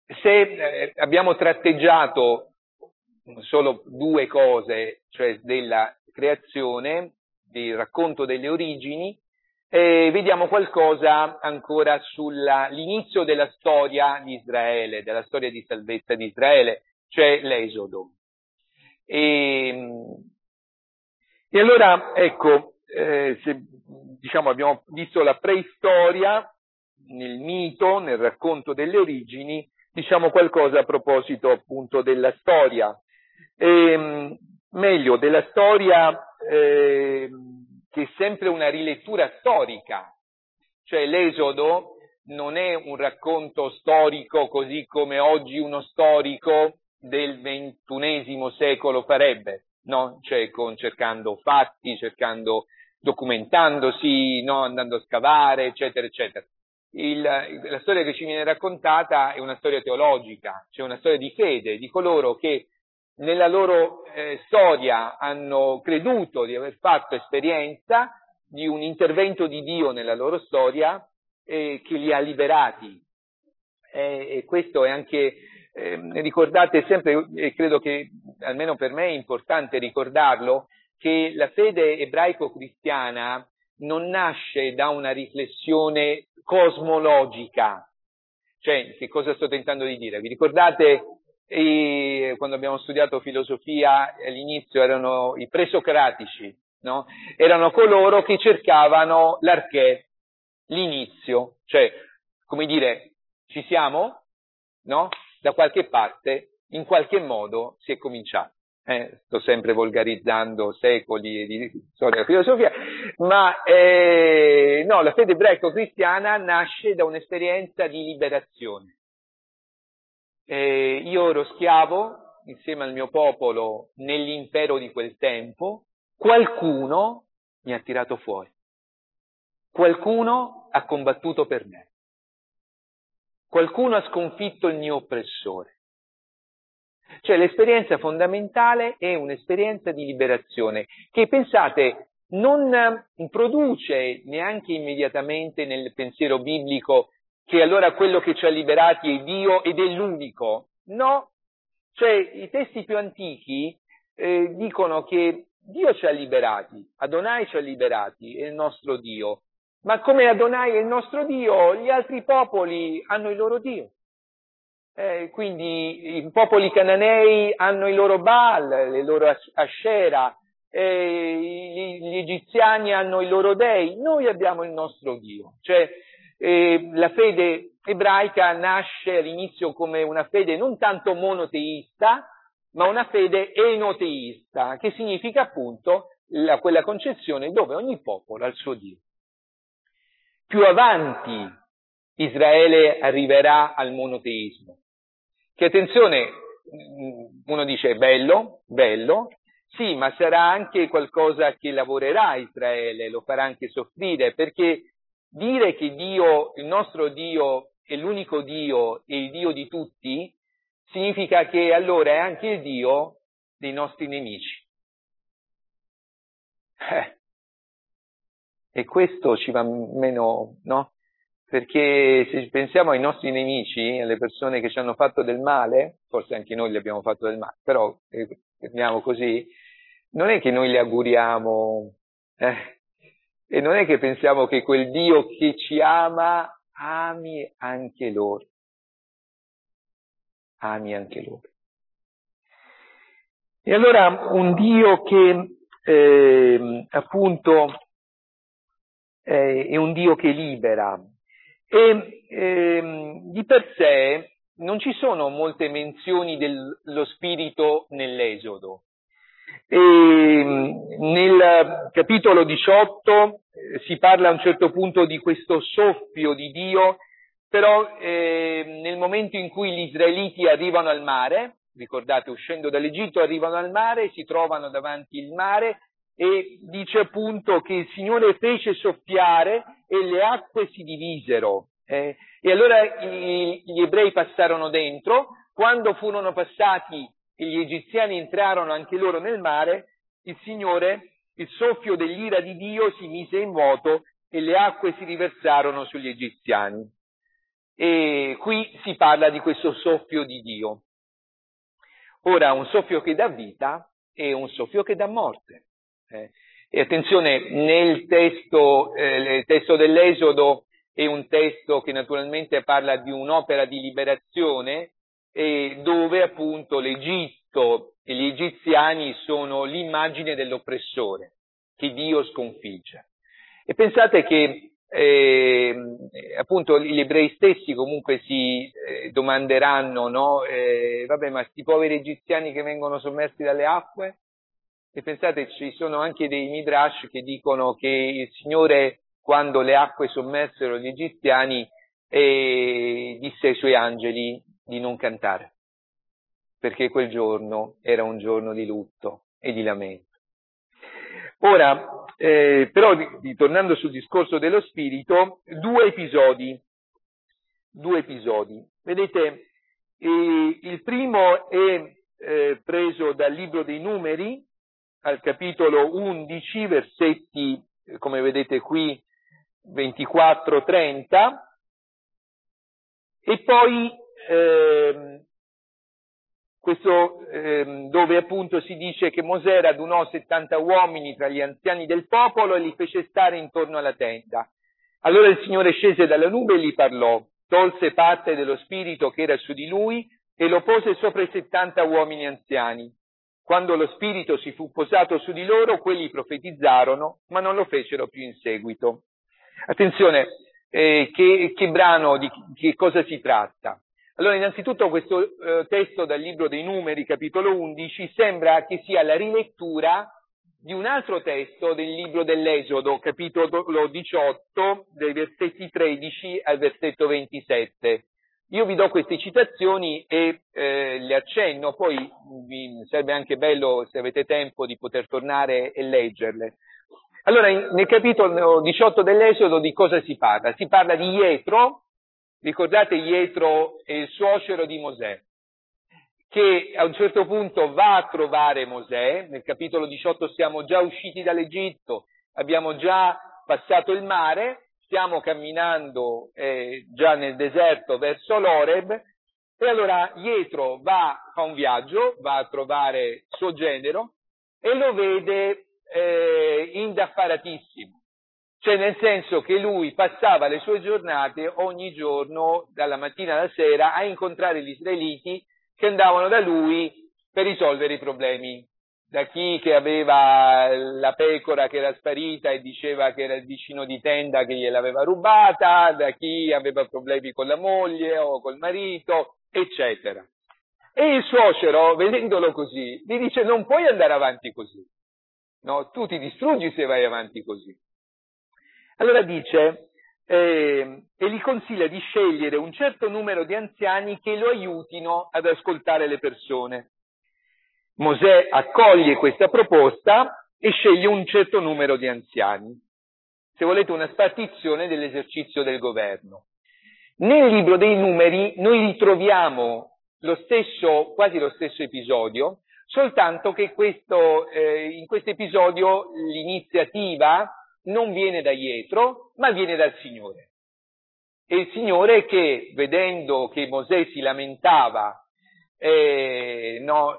S1: se abbiamo tratteggiato solo due cose, cioè della creazione, del racconto delle origini, vediamo qualcosa ancora sull'inizio della storia di Israele, della storia di salvezza di Israele, cioè l'Esodo. E allora, ecco, abbiamo visto la preistoria nel mito, nel racconto delle origini, diciamo qualcosa a proposito appunto della storia. Meglio, della storia che è sempre una rilettura storica, cioè l'Esodo non è un racconto storico così come oggi uno storico del XXI secolo farebbe, no? Cioè cercando fatti, documentandosi, no? Andando a scavare, eccetera, eccetera. La storia che ci viene raccontata è una storia teologica, cioè una storia di fede, di coloro che nella loro storia hanno creduto di aver fatto esperienza di un intervento di Dio nella loro storia che li ha liberati. E questo è anche, ricordate sempre, e credo che almeno per me è importante ricordarlo, che la fede ebraico-cristiana non nasce da una riflessione cosmologica. Cioè, che cosa sto tentando di dire? Vi ricordate quando abbiamo studiato filosofia all'inizio erano i presocratici, no? Erano coloro che cercavano l'archè, l'inizio, cioè, come dire, ci siamo, no? Da qualche parte, in qualche modo si è cominciato. Sto sempre volgarizzando secoli di storia della filosofia, ma no, la fede ebraico-cristiana nasce da un'esperienza di liberazione. Io ero schiavo insieme al mio popolo nell'impero di quel tempo, qualcuno mi ha tirato fuori, qualcuno ha combattuto per me, qualcuno ha sconfitto il mio oppressore. Cioè l'esperienza fondamentale è un'esperienza di liberazione che, pensate, non produce neanche immediatamente nel pensiero biblico che allora quello che ci ha liberati è Dio ed è l'unico. No, cioè i testi più antichi dicono che Dio ci ha liberati, Adonai ci ha liberati, è il nostro Dio. Ma come Adonai è il nostro Dio, gli altri popoli hanno il loro Dio. Quindi i popoli cananei hanno i loro Baal, le loro Ascera, gli egiziani hanno i loro dei, noi abbiamo il nostro Dio. Cioè la fede ebraica nasce all'inizio come una fede non tanto monoteista, ma una fede enoteista, che significa appunto quella concezione dove ogni popolo ha il suo Dio. Più avanti Israele arriverà al monoteismo. Che attenzione, uno dice bello, sì, ma sarà anche qualcosa che lavorerà Israele, lo farà anche soffrire, perché dire che Dio, il nostro Dio, è l'unico Dio e il Dio di tutti, significa che allora è anche il Dio dei nostri nemici. E questo ci va meno, no? Perché se pensiamo ai nostri nemici, alle persone che ci hanno fatto del male, forse anche noi gli abbiamo fatto del male, però vediamo così, non è che noi le auguriamo, e non è che pensiamo che quel Dio che ci ama ami anche loro. Ami anche loro. E allora un Dio che appunto è un Dio che libera. E di per sé non ci sono molte menzioni dello Spirito nell'Esodo. Nel capitolo 18 si parla a un certo punto di questo soffio di Dio, però nel momento in cui gli israeliti arrivano al mare, ricordate, uscendo dall'Egitto arrivano al mare, si trovano davanti il mare, e dice appunto che il Signore fece soffiare e le acque si divisero. E allora gli ebrei passarono dentro, quando furono passati e gli egiziani entrarono anche loro nel mare, il Signore, il soffio dell'ira di Dio si mise in moto e le acque si riversarono sugli egiziani. E qui si parla di questo soffio di Dio. Ora, un soffio che dà vita e un soffio che dà morte. E attenzione, nel testo dell'Esodo è un testo che naturalmente parla di un'opera di liberazione, dove appunto l'Egitto e gli egiziani sono l'immagine dell'oppressore che Dio sconfigge. E pensate che appunto gli ebrei stessi comunque si domanderanno, no? Vabbè, ma questi poveri egiziani che vengono sommersi dalle acque? E pensate, ci sono anche dei midrash che dicono che il Signore, quando le acque sommersero gli egiziani, disse ai suoi angeli di non cantare, perché quel giorno era un giorno di lutto e di lamento. Ora, però, ritornando sul discorso dello spirito, due episodi. Vedete, il primo è preso dal libro dei Numeri, al capitolo 11, versetti, come vedete qui, 24-30, e poi questo dove appunto si dice che Mosè radunò 70 uomini tra gli anziani del popolo e li fece stare intorno alla tenda. Allora il Signore scese dalla nube e gli parlò, tolse parte dello spirito che era su di lui e lo pose sopra i 70 uomini anziani. Quando lo spirito si fu posato su di loro, quelli profetizzarono, ma non lo fecero più in seguito. Attenzione, che brano, di che cosa si tratta? Allora, innanzitutto questo testo dal libro dei Numeri, capitolo 11, sembra che sia la rilettura di un altro testo del libro dell'Esodo, capitolo 18, dai versetti 13 al versetto 27. Io vi do queste citazioni e le accenno, poi vi sarebbe anche bello, se avete tempo, di poter tornare e leggerle. Allora, nel capitolo 18 dell'Esodo di cosa si parla? Si parla di Jetro, ricordate Jetro è il suocero di Mosè, che a un certo punto va a trovare Mosè, nel capitolo 18 siamo già usciti dall'Egitto, abbiamo già passato il mare, stiamo camminando già nel deserto verso l'Oreb, e allora Jetro fa un viaggio, va a trovare suo genero e lo vede indaffaratissimo. Cioè nel senso che lui passava le sue giornate ogni giorno, dalla mattina alla sera, a incontrare gli israeliti che andavano da lui per risolvere i problemi. Da chi che aveva la pecora che era sparita e diceva che era il vicino di tenda che gliel'aveva rubata, da chi aveva problemi con la moglie o col marito, eccetera. E il suocero, vedendolo così, gli dice: non puoi andare avanti così, no? Tu ti distruggi se vai avanti così. Allora dice, e gli consiglia di scegliere un certo numero di anziani che lo aiutino ad ascoltare le persone. Mosè accoglie questa proposta e sceglie un certo numero di anziani. Se volete, una spartizione dell'esercizio del governo. Nel libro dei Numeri noi ritroviamo quasi lo stesso episodio, soltanto che in questo episodio l'iniziativa non viene da Jetro, ma viene dal Signore. E il Signore che, vedendo che Mosè si lamentava, che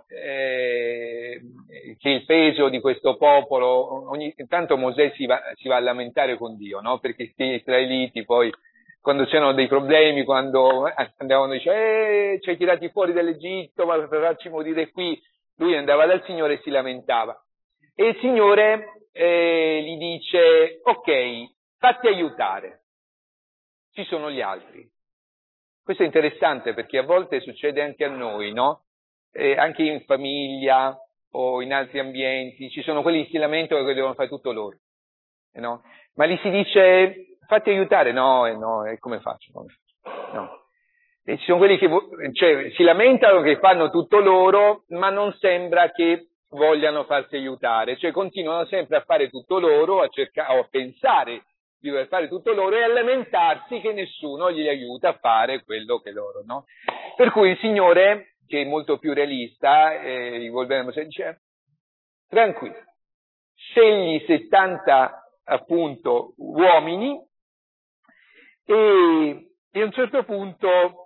S1: il peso di questo popolo, intanto Mosè si va a lamentare con Dio, no? Perché gli israeliti poi, quando c'erano dei problemi, quando andavano a dire, ci hai tirati fuori dall'Egitto, ma per farci morire qui, lui andava dal Signore e si lamentava. E il Signore gli dice: ok, fatti aiutare, ci sono gli altri. Questo è interessante perché a volte succede anche a noi, no? Anche in famiglia o in altri ambienti, ci sono quelli che si lamentano che devono fare tutto loro, no? Ma gli si dice: fatti aiutare, no, e come faccio? No. E ci sono quelli che si lamentano che fanno tutto loro, ma non sembra che vogliano farsi aiutare, cioè continuano sempre a fare tutto loro, a pensare di dover fare tutto loro e a lamentarsi che nessuno gli aiuta a fare quello che loro, no? Per cui il Signore, che è molto più realista, dice: tranquillo, scegli 70 appunto uomini e e a un certo punto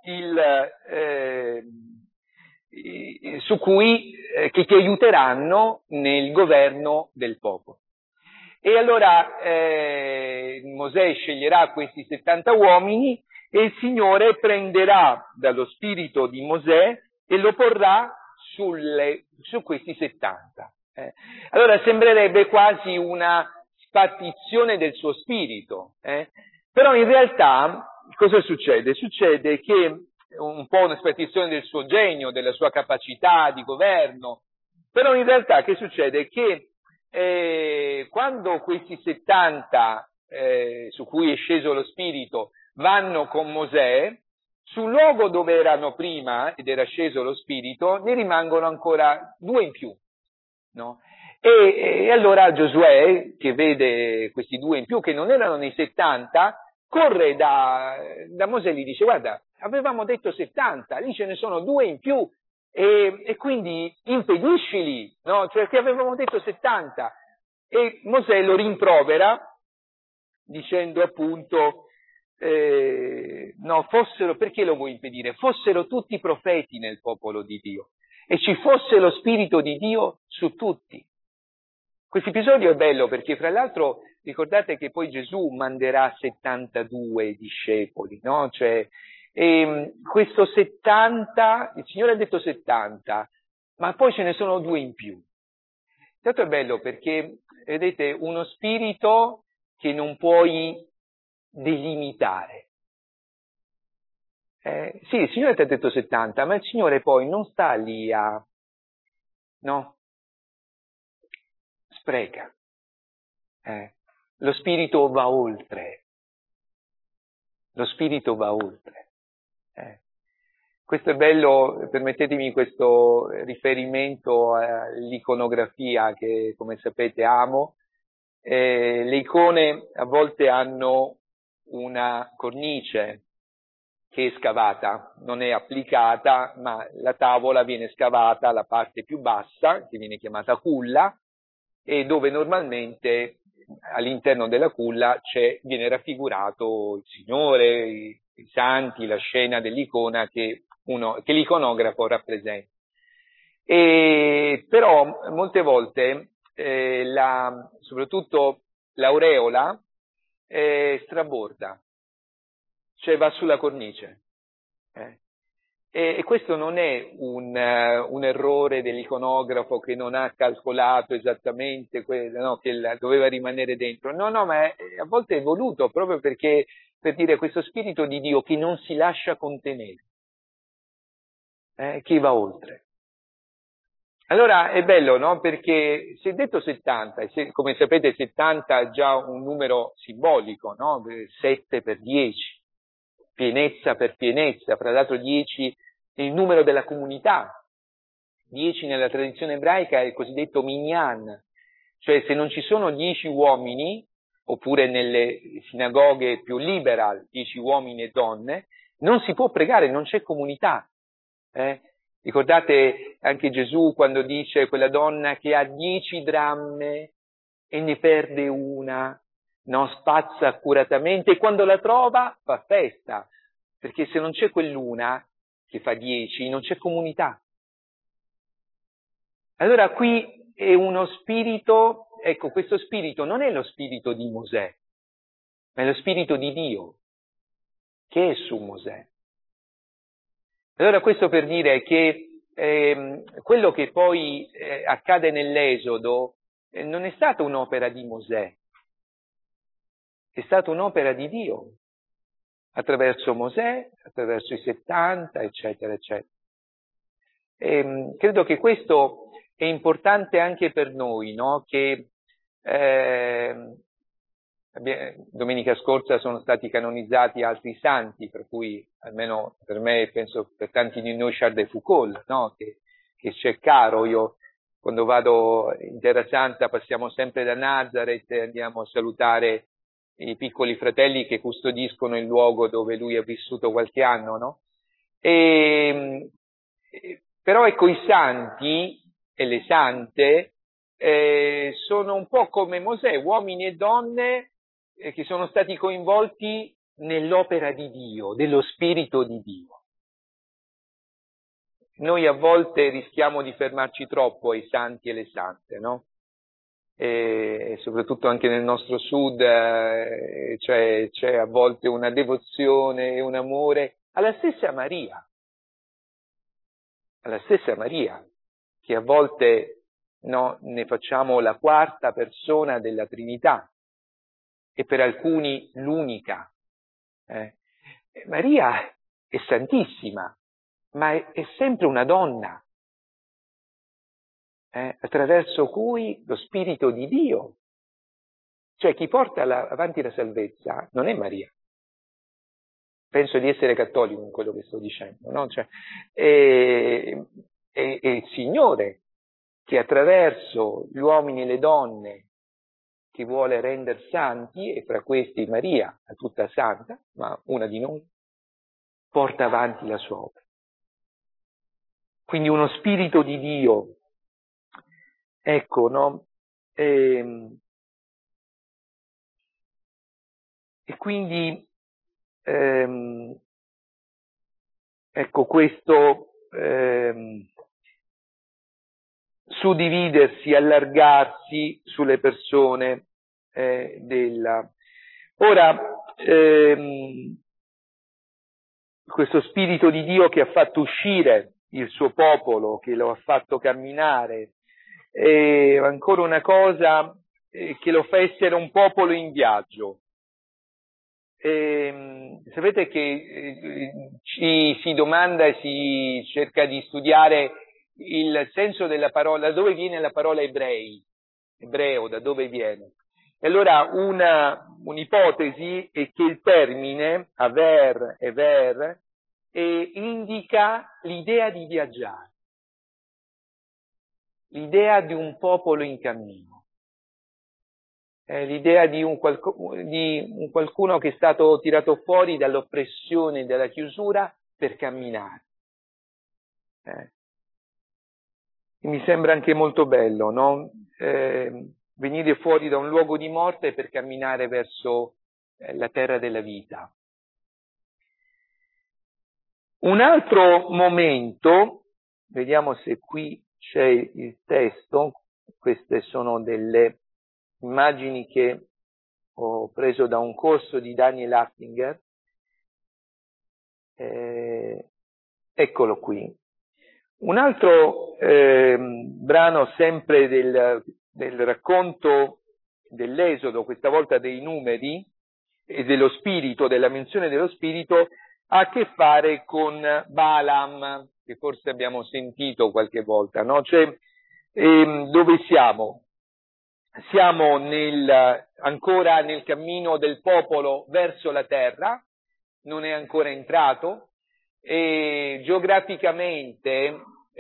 S1: che ti aiuteranno nel governo del popolo. E allora Mosè sceglierà questi 70 uomini e il Signore prenderà dallo spirito di Mosè e lo porrà su questi 70. Allora sembrerebbe quasi una spartizione del suo spirito, però in realtà cosa succede? Succede che un po' una spartizione del suo genio, della sua capacità di governo, però in realtà che succede? Che quando questi 70 su cui è sceso lo spirito vanno con Mosè, sul luogo dove erano prima ed era sceso lo spirito ne rimangono ancora 2 in più, no? E allora Giosuè, che vede questi 2 in più che non erano nei 70, corre da Mosè e gli dice: guarda, avevamo detto 70, lì ce ne sono 2 in più, e quindi impediscili, no? Cioè che avevamo detto 70. E Mosè lo rimprovera dicendo appunto no, perché lo vuoi impedire? Fossero tutti profeti nel popolo di Dio e ci fosse lo Spirito di Dio su tutti. Questo episodio è bello perché, fra l'altro, ricordate che poi Gesù manderà 72 discepoli, no? Cioè, questo 70, il Signore ha detto 70, ma poi ce ne sono 2 in più. Tanto è bello perché, vedete, uno spirito che non puoi delimitare. Sì, il Signore ti ha detto 70, ma il Signore poi non sta lì no? Spreca. Lo spirito va oltre. Lo spirito va oltre. Questo è bello, permettetemi questo riferimento all'iconografia che, come sapete, amo. Le icone a volte hanno una cornice che è scavata, non è applicata, ma la tavola viene scavata alla parte più bassa, che viene chiamata culla, e dove normalmente all'interno della culla viene raffigurato il Signore, i santi, la scena dell'icona che l'iconografo rappresenta. Però molte volte, soprattutto l'aureola, straborda, cioè va sulla cornice. E questo non è un errore dell'iconografo che non ha calcolato esattamente no, che doveva rimanere dentro. No, ma a volte è voluto proprio perché, per dire, questo spirito di Dio che non si lascia contenere, che va oltre. Allora è bello, no? Perché si è detto 70, e come sapete 70 è già un numero simbolico, no? 7 per 10, pienezza per pienezza, fra l'altro 10 è il numero della comunità, 10 nella tradizione ebraica è il cosiddetto minyan, cioè se non ci sono 10 uomini, oppure nelle sinagoghe più liberal 10 uomini e donne, non si può pregare, non c'è comunità. Ricordate anche Gesù quando dice quella donna che ha 10 dramme e ne perde una, no? Spazza accuratamente e quando la trova fa festa, perché se non c'è quell'una che fa 10 non c'è comunità. Allora qui è uno spirito, ecco, questo spirito non è lo spirito di Mosè, ma è lo spirito di Dio che è su Mosè. Allora questo per dire che quello che poi accade nell'Esodo non è stata un'opera di Mosè, è stata un'opera di Dio, attraverso Mosè, attraverso i 70, eccetera, eccetera. Credo che questo è importante anche per noi, no? Che domenica scorsa sono stati canonizzati altri santi, per cui almeno per me, penso per tanti di noi, Charles de Foucault, no? che c'è caro. Io quando vado in Terra Santa passiamo sempre da Nazareth e andiamo a salutare i piccoli fratelli che custodiscono il luogo dove lui ha vissuto qualche anno, no? Però ecco, i santi e le sante sono un po' come Mosè, uomini e donne che sono stati coinvolti nell'opera di Dio, dello Spirito di Dio. Noi a volte rischiamo di fermarci troppo ai santi e le sante, no? E soprattutto anche nel nostro sud c'è a volte una devozione e un amore alla stessa Maria, che a volte ne facciamo la quarta persona della Trinità e per alcuni l'unica. Maria è santissima, ma è sempre una donna, attraverso cui lo Spirito di Dio, cioè chi porta avanti la salvezza non è Maria. Penso di essere cattolico in quello che sto dicendo, no? Cioè, è il Signore che attraverso gli uomini e le donne che vuole rendere santi, e fra questi Maria, la tutta santa, ma una di noi, porta avanti la sua opera. Quindi uno Spirito di Dio, ecco, no? E quindi, ecco, questo suddividersi, allargarsi sulle persone Ora, questo Spirito di Dio che ha fatto uscire il suo popolo, che lo ha fatto camminare, è ancora una cosa che lo fa essere un popolo in viaggio. Sapete che si domanda e si cerca di studiare il senso della parola, da dove viene la parola ebreo, da dove viene? E allora un'ipotesi è che il termine aver e ver indica l'idea di viaggiare, l'idea di un popolo in cammino, l'idea di un qualcuno che è stato tirato fuori dall'oppressione e dalla chiusura per camminare. Mi sembra anche molto bello, no? Venire fuori da un luogo di morte per camminare verso la terra della vita. Un altro momento, vediamo se qui c'è il testo, queste sono delle immagini che ho preso da un corso di Daniel Hartinger, eccolo qui. Un altro brano sempre del racconto dell'Esodo, questa volta dei numeri e dello spirito, della menzione dello spirito, ha a che fare con Balaam, che forse abbiamo sentito qualche volta, no? Cioè, dove siamo? Siamo ancora nel cammino del popolo verso la terra, non è ancora entrato, e geograficamente,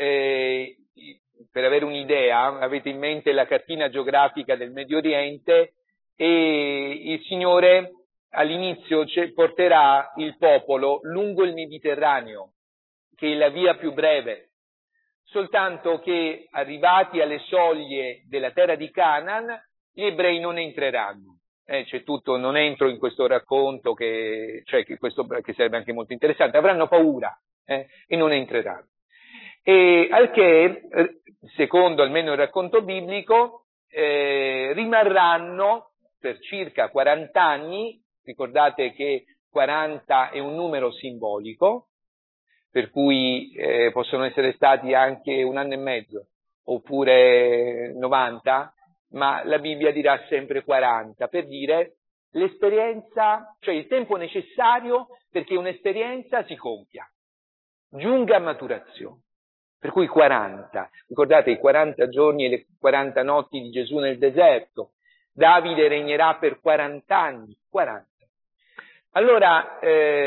S1: per avere un'idea, avete in mente la cartina geografica del Medio Oriente, e il Signore all'inizio porterà il popolo lungo il Mediterraneo, che è la via più breve, soltanto che arrivati alle soglie della terra di Canaan, gli ebrei non entreranno. C'è tutto, non entro in questo racconto che sarebbe anche molto interessante, avranno paura e non entreranno. E al che, secondo almeno il racconto biblico, rimarranno per circa 40 anni, ricordate che 40 è un numero simbolico, per cui possono essere stati anche un anno e mezzo, oppure 90, ma la Bibbia dirà sempre 40, per dire l'esperienza, cioè il tempo necessario perché un'esperienza si compia, giunga a maturazione. Per cui 40, ricordate i 40 giorni e le 40 notti di Gesù nel deserto, Davide regnerà per 40 anni, 40. Allora,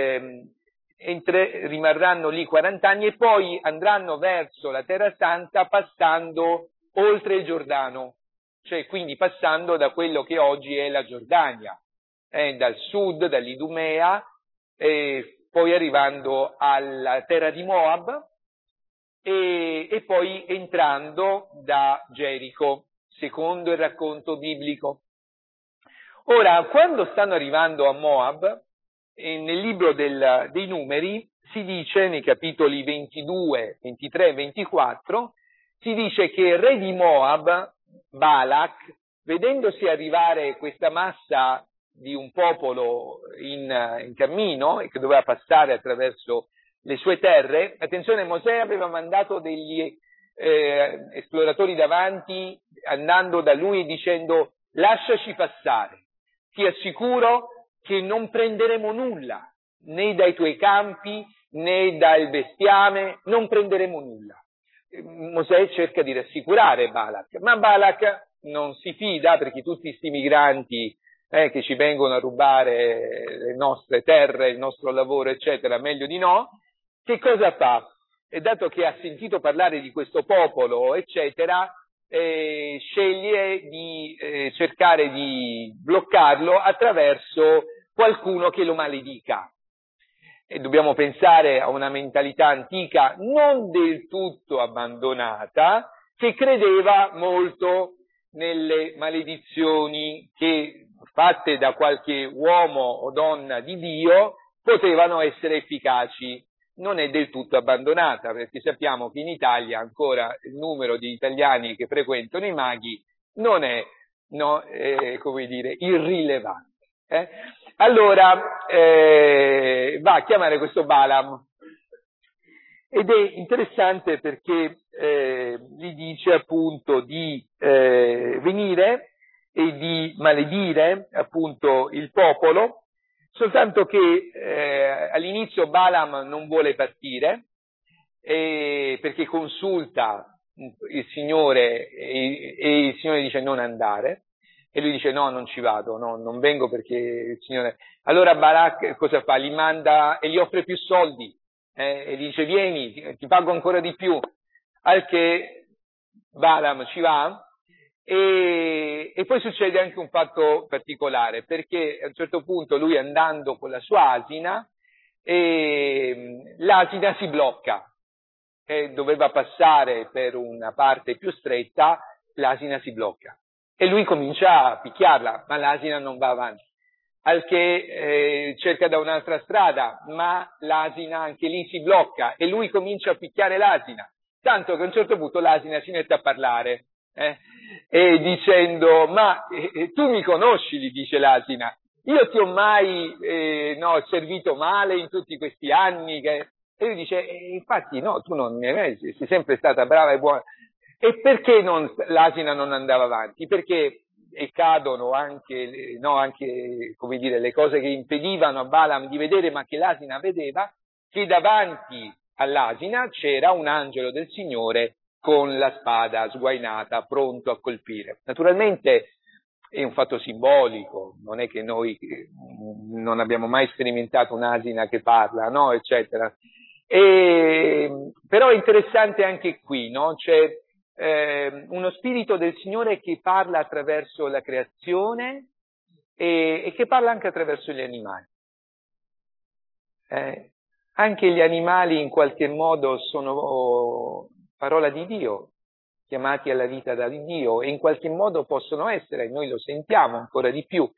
S1: rimarranno lì 40 anni e poi andranno verso la Terra Santa passando oltre il Giordano, cioè quindi passando da quello che oggi è la Giordania, dal sud, dall'Idumea, poi arrivando alla terra di Moab e poi entrando da Gerico, secondo il racconto biblico. Ora, quando stanno arrivando a Moab, nel libro dei Numeri si dice, nei capitoli 22, 23 e 24, si dice che il re di Moab, Balak, vedendosi arrivare questa massa di un popolo in cammino e che doveva passare attraverso le sue terre, attenzione, Mosè aveva mandato degli esploratori davanti, andando da lui e dicendo: lasciaci passare, ti assicuro che non prenderemo nulla, né dai tuoi campi, né dal bestiame, non prenderemo nulla. Mosè cerca di rassicurare Balak, ma Balak non si fida, perché tutti questi migranti che ci vengono a rubare le nostre terre, il nostro lavoro, eccetera, meglio di no. Che cosa fa? E dato che ha sentito parlare di questo popolo, eccetera, sceglie di cercare di bloccarlo attraverso qualcuno che lo maledica. E dobbiamo pensare a una mentalità antica non del tutto abbandonata, che credeva molto nelle maledizioni che, fatte da qualche uomo o donna di Dio, potevano essere efficaci. Non è del tutto abbandonata, perché sappiamo che in Italia ancora il numero di italiani che frequentano i maghi non è, come dire, irrilevante. Allora va a chiamare questo Balaam, ed è interessante perché gli dice appunto di venire e di maledire appunto il popolo, soltanto che all'inizio Balaam non vuole partire perché consulta il Signore e il Signore dice non andare. E lui dice: no, non ci vado, no, non vengo perché il Signore... Allora Balak cosa fa? Li manda e gli offre più soldi, e gli dice: vieni, ti pago ancora di più. Al che Balaam ci va, e poi succede anche un fatto particolare, perché a un certo punto lui, andando con la sua asina, l'asina si blocca, doveva passare per una parte più stretta, l'asina si blocca. E lui comincia a picchiarla, ma l'asina non va avanti. Al che cerca da un'altra strada, ma l'asina anche lì si blocca, e lui comincia a picchiare l'asina, tanto che a un certo punto l'asina si mette a parlare, e dicendo: ma tu mi conosci, gli dice l'asina, io ti ho mai servito male in tutti questi anni? E lui dice: infatti no, tu non mi hai, sei sempre stata brava e buona. E perché l'asina non andava avanti? Perché cadono anche, come dire, le cose che impedivano a Balaam di vedere, ma che l'asina vedeva, che davanti all'asina c'era un angelo del Signore con la spada sguainata, pronto a colpire. Naturalmente è un fatto simbolico, non è che noi non abbiamo mai sperimentato un'asina che parla, no, eccetera. Però è interessante anche qui, no? C'è uno spirito del Signore che parla attraverso la creazione e che parla anche attraverso gli animali. Anche gli animali in qualche modo sono parola di Dio, chiamati alla vita da Dio, e in qualche modo possono essere, noi lo sentiamo ancora di più,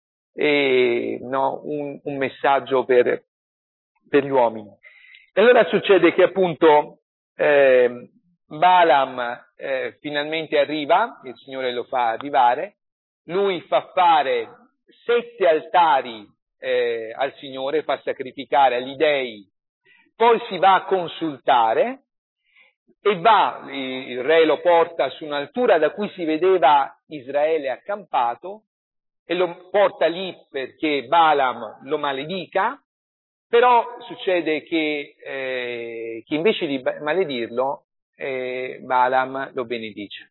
S1: un messaggio per gli uomini. E allora succede che appunto Balaam finalmente arriva, il Signore lo fa arrivare, lui fa fare 7 altari al Signore, fa sacrificare agli dei, poi si va a consultare e il re lo porta su un'altura da cui si vedeva Israele accampato e lo porta lì perché Balaam lo maledica. Però succede che invece di maledirlo, Balaam lo benedice.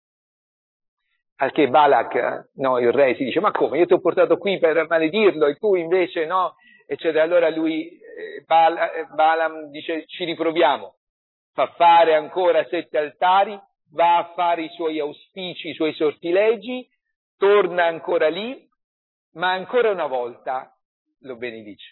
S1: Al che Balak, il re, si dice: ma come? Io ti ho portato qui per maledirlo e tu invece no? Eccetera. Allora Balaam dice: ci riproviamo. Fa fare ancora 7 altari, va a fare i suoi auspici, i suoi sortilegi, torna ancora lì, ma ancora una volta lo benedice.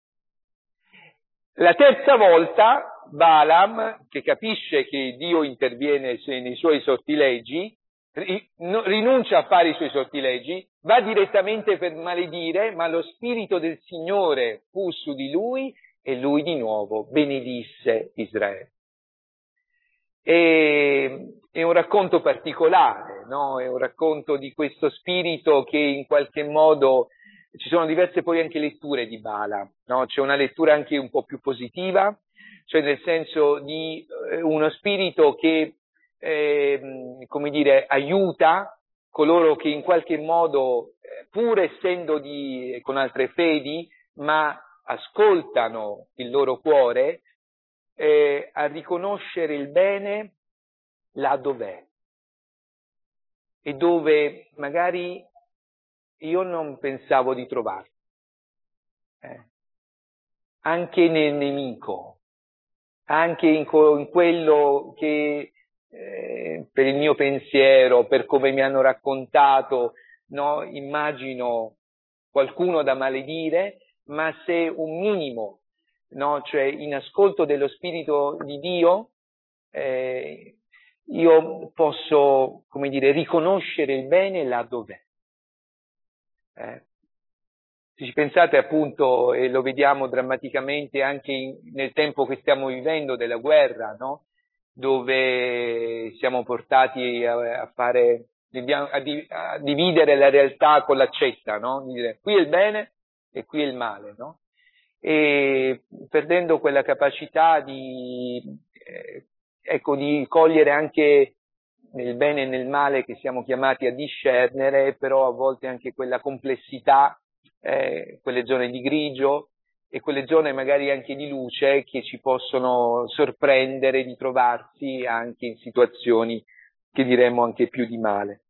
S1: La terza volta Balaam, che capisce che Dio interviene nei suoi sortilegi, rinuncia a fare i suoi sortilegi va direttamente per maledire, ma lo Spirito del Signore fu su di lui e lui di nuovo benedisse Israele. È un racconto particolare, no? È un racconto di questo spirito che in qualche modo, ci sono diverse poi anche letture di Bala, no? C'è una lettura anche un po' più positiva, cioè nel senso di uno spirito che, come dire, aiuta coloro che in qualche modo, pur essendo con altre fedi, ma ascoltano il loro cuore, a riconoscere il bene là dov'è e dove magari io non pensavo di trovarlo. Anche nel nemico, anche in quello che per il mio pensiero, per come mi hanno raccontato, no, immagino qualcuno da maledire, ma se un minimo, no, cioè in ascolto dello Spirito di Dio, io posso, come dire, riconoscere il bene là dov'è. Se ci pensate appunto, e lo vediamo drammaticamente anche nel tempo che stiamo vivendo della guerra, no? Dove siamo portati a dividere la realtà con l'accetta, no? Dire, qui è il bene e qui è il male, no? E perdendo quella capacità di cogliere anche nel bene e nel male che siamo chiamati a discernere, però a volte anche quella complessità, quelle zone di grigio e quelle zone magari anche di luce che ci possono sorprendere di trovarsi anche in situazioni che diremmo anche più di male.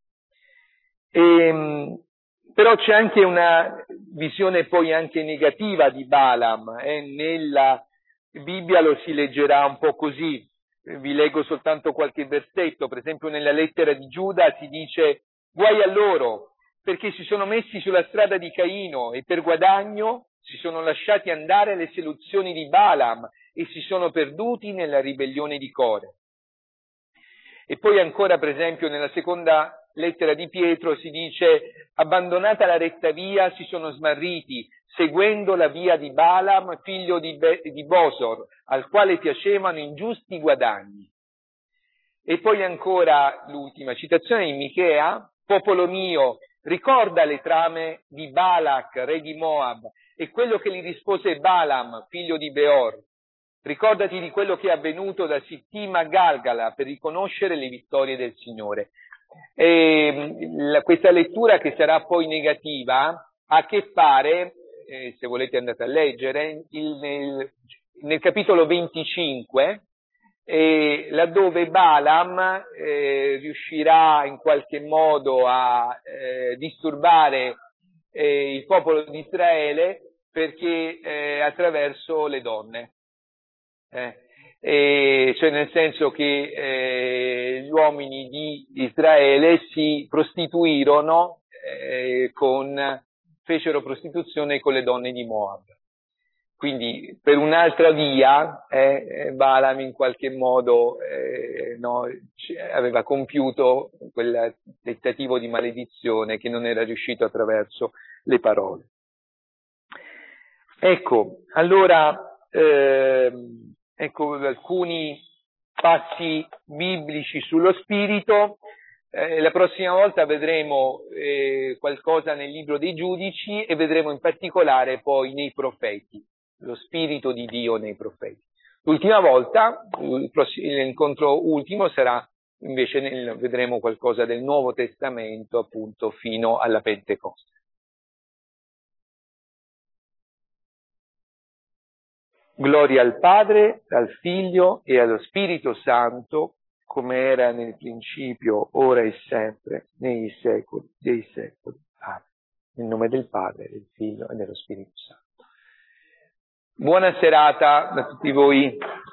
S1: Però c'è anche una visione poi anche negativa di Balaam, nella Bibbia lo si leggerà un po' così, vi leggo soltanto qualche versetto, per esempio nella lettera di Giuda si dice: guai a loro, perché si sono messi sulla strada di Caino e per guadagno si sono lasciati andare alle seduzioni di Balaam e si sono perduti nella ribellione di Core. E poi ancora, per esempio, nella seconda lettera di Pietro si dice: abbandonata la retta via si sono smarriti, seguendo la via di Balaam, figlio di Bosor, al quale piacevano ingiusti guadagni. E poi ancora l'ultima citazione in Michea: popolo mio, ricorda le trame di Balak, re di Moab, e quello che gli rispose Balaam, figlio di Beor. Ricordati di quello che è avvenuto da Sittim a Galgala per riconoscere le vittorie del Signore. Questa lettura, che sarà poi negativa, ha a che fare, se volete andate a leggere, nel capitolo 25, laddove Balaam riuscirà in qualche modo a disturbare il popolo di Israele perché attraverso le donne. Cioè nel senso che gli uomini di Israele si prostituirono, fecero prostituzione con le donne di Moab. Quindi per un'altra via Balaam in qualche modo aveva compiuto quel tentativo di maledizione che non era riuscito attraverso le parole. Ecco, allora ecco alcuni passi biblici sullo spirito. La prossima volta vedremo qualcosa nel libro dei Giudici e vedremo in particolare poi nei profeti, lo spirito di Dio nei profeti. L'ultima volta, l'incontro ultimo sarà invece vedremo qualcosa del Nuovo Testamento appunto fino alla Pentecoste. Gloria al Padre, al Figlio e allo Spirito Santo, come era nel principio, ora e sempre, nei secoli dei secoli. Amen. Nel nome del Padre, del Figlio e dello Spirito Santo. Buona serata a tutti voi.